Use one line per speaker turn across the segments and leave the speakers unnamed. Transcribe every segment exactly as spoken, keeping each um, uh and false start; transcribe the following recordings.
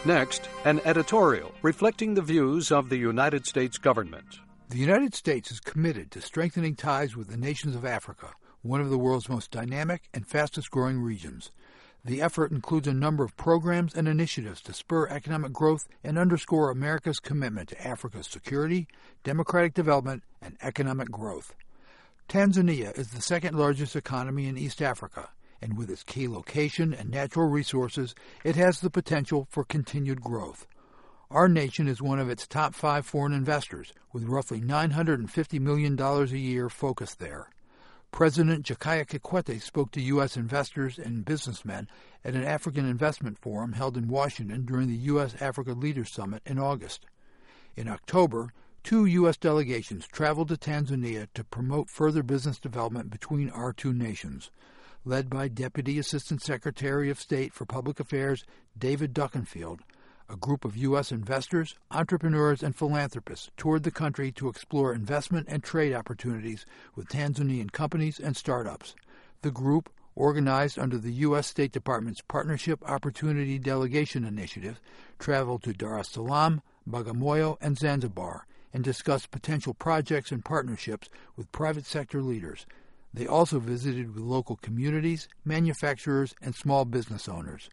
Next, an editorial reflecting the views of the United States government.
The United States is committed to strengthening ties with the nations of Africa, one of the world's most dynamic and fastest-growing regions. The effort includes a number of programs and initiatives to spur economic growth and underscore America's commitment to Africa's security, democratic development, and economic growth. Tanzania is the second-largest economy in East Africa, and with its key location and natural resources, it has the potential for continued growth. Our nation is one of its top five foreign investors, with roughly nine hundred fifty million dollars a year focused there. President Jakaya Kikwete spoke to U S investors and businessmen at an African investment forum held in Washington during the U S Africa Leaders Summit in August. In October, two U S delegations traveled to Tanzania to promote further business development between our two nations. Led by Deputy Assistant Secretary of State for Public Affairs David Duckenfield, a group of U S investors, entrepreneurs, and philanthropists toured the country to explore investment and trade opportunities with Tanzanian companies and startups. The group, organized under the U S State Department's Partnership Opportunity Delegation Initiative, traveled to Dar es Salaam, Bagamoyo, and Zanzibar and discussed potential projects and partnerships with private sector leaders. They also visited with local communities, manufacturers, and small business owners.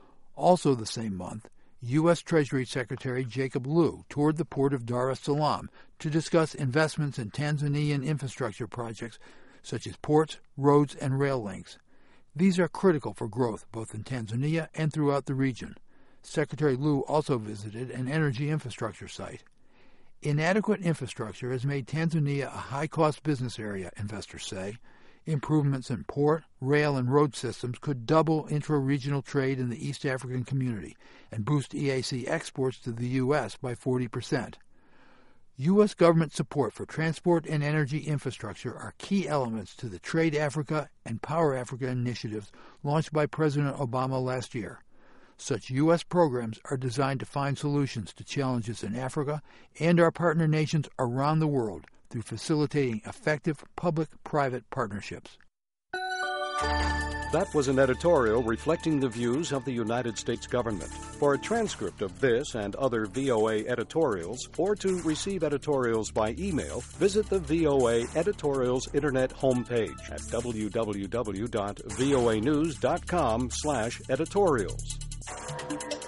Also the same month, U S Treasury Secretary Jacob Lew toured the port of Dar es Salaam to discuss investments in Tanzanian infrastructure projects such as ports, roads, and rail links. These are critical for growth both in Tanzania and throughout the region. Secretary Lew also visited an energy infrastructure site. Inadequate infrastructure has made Tanzania a high-cost business area, investors say. Improvements in port, rail, and road systems could double intra-regional trade in the East African community and boost E A C exports to the U S by forty percent. U S government support for transport and energy infrastructure are key elements to the Trade Africa and Power Africa initiatives launched by President Obama last year. Such U S programs are designed to find solutions to challenges in Africa and our partner nations around the world through facilitating effective public-private partnerships.
That was an editorial reflecting the views of the United States government. For a transcript of this and other V O A editorials, or to receive editorials by email, visit the V O A Editorials Internet homepage at w w w dot voa news dot com slash editorials.